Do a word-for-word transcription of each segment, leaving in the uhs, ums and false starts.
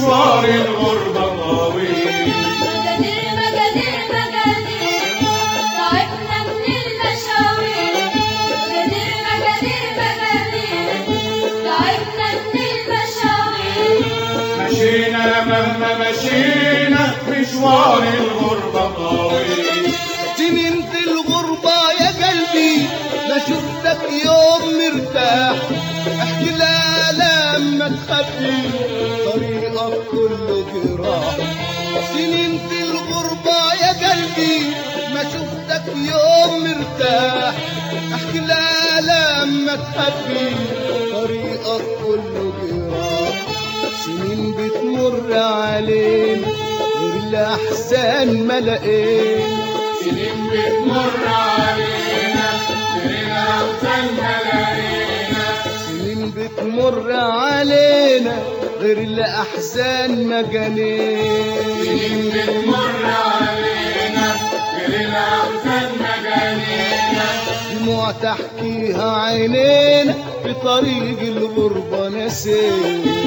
مشوار الغربة طويل. مجادير مجادير مجادير تعبنا من المشاوير. مجادير مجادير مجادير تعبنا من المشاوير. مشينا مهما مشينا مشوار الغربة طويل. سنين في الغربة يا قلبي ما شفتك يوم مرتاح. احكي لا لما تخبي طريقك كله جراح. سنين في الغربة يا قلبي ما شفتك يوم مرتاح. احكي لا لما تخبي طريقك كله جراح. سنين بتمر علينا غير الأحزان ما لقينا. سنين بتمر علينا غير الأحزان ما لقينا. سنين بتمر علينا غير الأحزان ما جنينا. سنين بتمر علينا غير الأحزان ما جنينا. دموع تحكيها عينينا في طريق الغربة نسينا.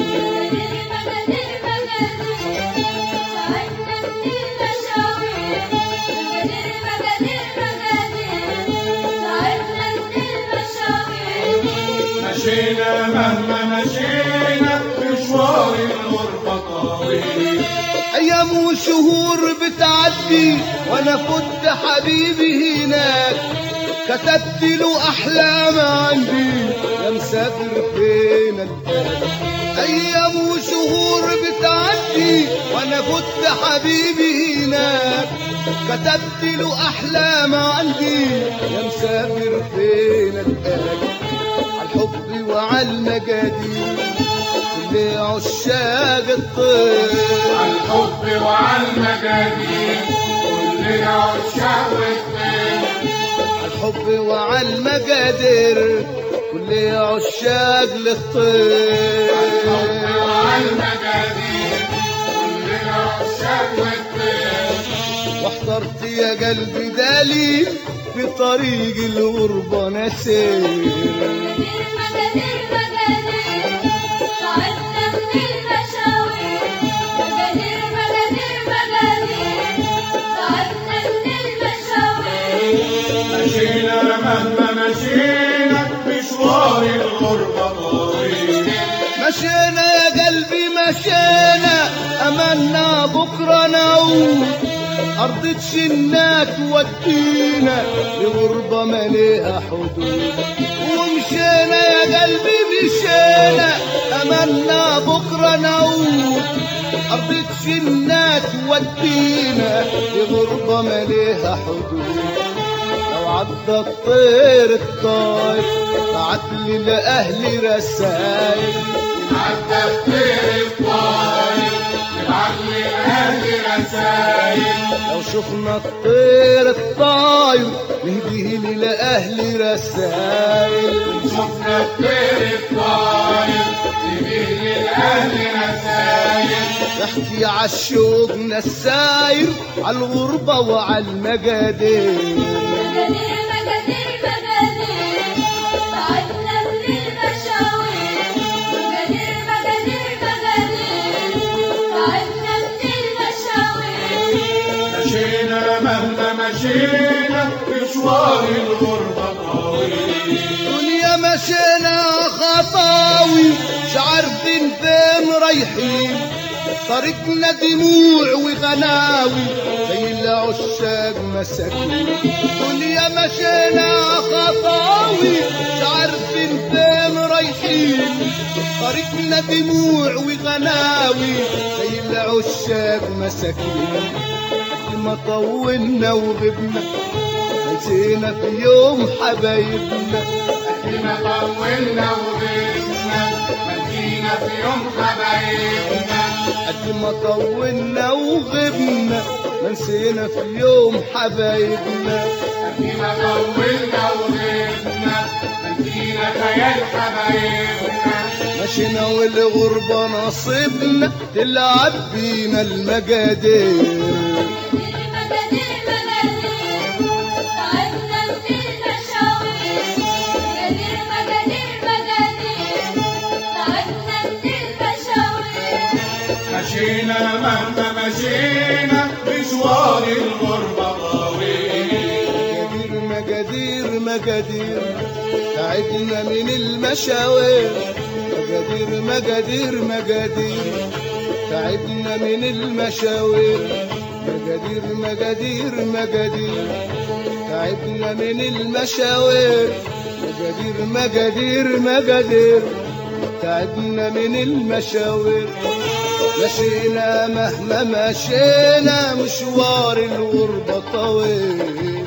مشينا مهما مشينا مشوار الغربة طويل. أيام وشهور بتعدي وأنا فت حبيبي هناك. كتبت له أحلام عندي يا مسافر فين الباب. أيام وشهور بتعدي وأنا فت حبيبي هناك. كتبت له أحلام عندي يا مسافر فين الباب. عالحب وعالمجادير كل عشاق الطير. عالحب وعالمجادير كل عشاق الطير. عالحب وعالمجادير كل عشاق للطير. عالحب وعالمجادير كل عشاق الطير. واحترت يا قلبي دليل في طريق الغربة نسير. مشينا مهما مشينا مشوار الغربة طويل. مشينا يا قلبي مشينا أملنا بكرة نعود. أرض تشنا تودينا لغربة ما ليها حدود. ومشينا يا قلبي مشينا أملنا بكرة نعود. أرض تشنا تودينا لغربة ما ليها حدود. لو عدى الطير الطاير بعتلي لأهلي رسايل. عدى الطير الطاير بعتلي لأهلي رسايل. لو شفنا الطير الطاير نهديه لأهلي رسايل. شفنا الطير الطاير نهديه لأهلي رسايل. يحكي عالشوقنا الساير عالغربة وعالمجادير. مجادير مجادير مجادير تعبنا من المشاوير. مجادير مجادير مجادير تعبنا من المشاوير. مشينا مهما مشينا مشوار الغربة طويل. دنيا مشينا خطاوي مش عارفين فين رايحين. طريقنا دموع وغناوي زي العشاق مساكين. دنيا مشينا خطاوي مش عارفين فين رايحين. طريقنا دموع وغناوي زي العشاق مساكين. قد ما طولنا وغبنا نسينا في يوم حبايبنا. قد ما طولنا وغبنا نسينا في يوم حبايبنا. قد ما طولنا وغبنا ما نسينا في يوم حبايبنا. قد ما طولنا وغبنا نسينا خيال حبايبنا. مشينا والغربة نصيبنا تلعب بينا المجادير. مهما مشينا مشوار الغربة طويل. مجادير مجادير تعبنا من المشاوير، مجادير مجادير مجادير تعبنا من المشاوير، مجادير مجادير مجادير تعبنا من المشاوير، مجادير مجادير مجادير تعبنا من المشاوير. مشينا مهما مشينا مشوار الغربة طويل.